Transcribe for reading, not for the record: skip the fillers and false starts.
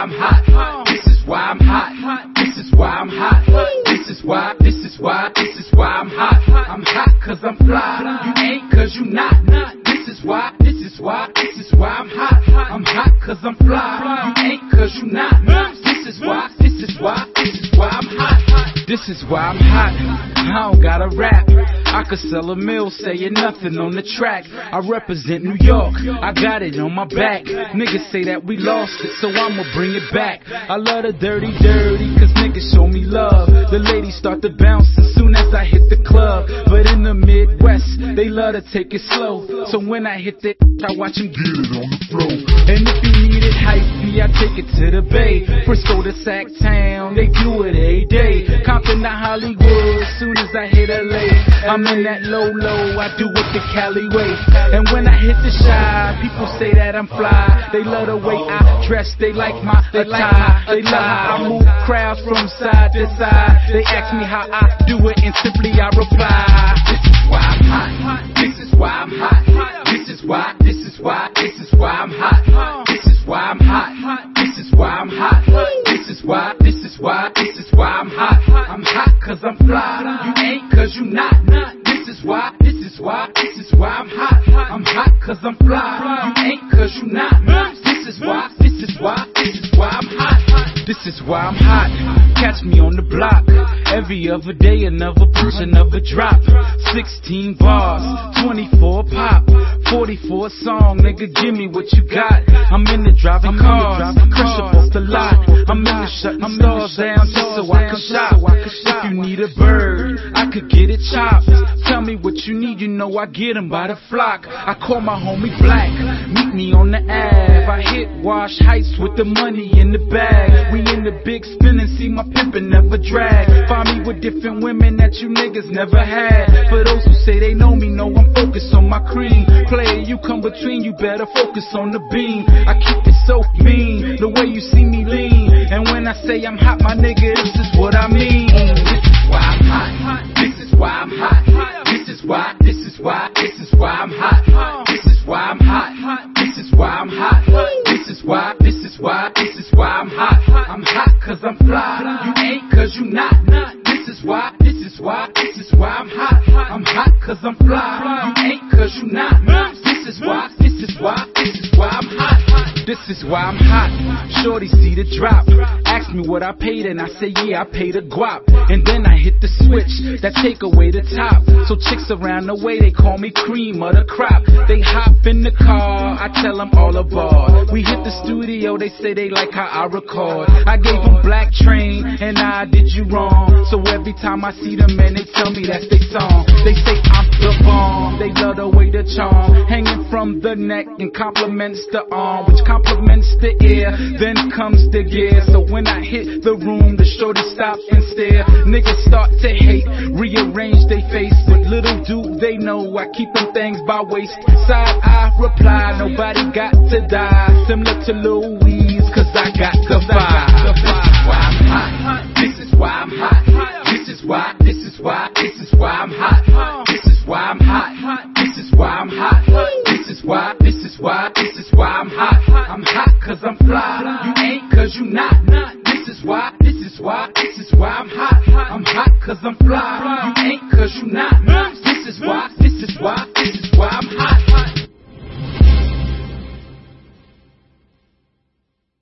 I'm hot. This is why I'm hot. This is why I'm hot. This is why I'm hot. I'm hot cause I'm fly. You ain't cause you not. This is why I'm hot. I'm hot cause I'm fly. You ain't cause you not. This is why I'm hot. This is why I'm hot. I don't gotta rap. I could sell a mill saying nothing on the track. I represent New York, I got it on my back. Niggas say that we lost it, so I'ma bring it back. I love the dirty, cause niggas show me love. The ladies start to bounce as soon as I hit the club. But in the Midwest, they love to take it slow. So when I hit that, I watch them get it on the floor. And if you need it hypey, I take it to the Bay. Frisco to Sacktown, they do it every day. Compton to Hollywood, as soon as I hit LA. I'm in that low, I do it the Cali way. And when I hit the Chi, people say that I'm fly. They love the way I dress, they like my attire. They love how I move crowds from side to side. They ask me how I do it, and simply I reply, this is why I'm hot. This is why I'm hot. This is why I'm hot. This is why I'm hot. This is why I'm hot. This is why I'm hot. I'm hot cause I'm fly. You ain't cause you not. This is why I'm hot. I'm hot cause I'm fly. You ain't cause you not. This is why I'm hot. This is why I'm hot. Catch me on the block. Every other day another push, another drop. 16 bars, 24 pop, 44 song, nigga give me what you got. I'm in the driving cars, crush up off the lot. I'm in the shutting stars down just so I can shop. If you need a bird, I could get it chopped. Tell me what you need, you know I get 'em by the flock. I call my homie Black, meet me on the Ave. I hit Wash Heights with the money in the bag. We in the big spin and see my pimpin' never drag. Find me with different women that you niggas never had. For those who say they know me, know I'm focused on my cream. Player, you come between, you better focus on the beam. I keep it so mean, the way you see me lean. And when I say I'm hot, my nigga, this is what I mean. This is why I'm hot. This is why I'm hot. This is why I'm hot. This is why I'm hot. This is why I'm hot. This is why I'm hot. I'm hot cause I'm fly. You ain't cause you not. This is why I'm hot. I'm hot cause I'm fly. You ain't cause you not. This is why I'm hot. This is why I'm hot. Shorty see the drop. Ask me what I paid and I say yeah, I paid a guap. And then I hit the switch that take away the top. So chicks around the way, they call me cream of the crop. They hop in the car, I tell them all aboard. We hit the studio, they say they like how I record. I gave them Black Train and I did you wrong. So every time I see them, man, they tell me that's their song. They say I'm the bomb, they love the way the charm hanging from the neck and compliments the arm, which compliments the ear. Then comes the gear. So when I hit the room, the shorty stop and stare. Niggas start to hate, rearrange they face. But little do they know I keep them things by waist. Side I reply, nobody got to die. Similar to Lil Weeze, cause I got the vibe. This is why I'm hot. This is why I'm hot. This is why I'm hot. This is why I'm hot. This is why I'm hot. This is why I'm hot. I'm hot cause I'm fly. You ain't cause you not. This is why I'm hot. I'm hot cause I'm fly. You ain't cause you not. This is why I'm hot.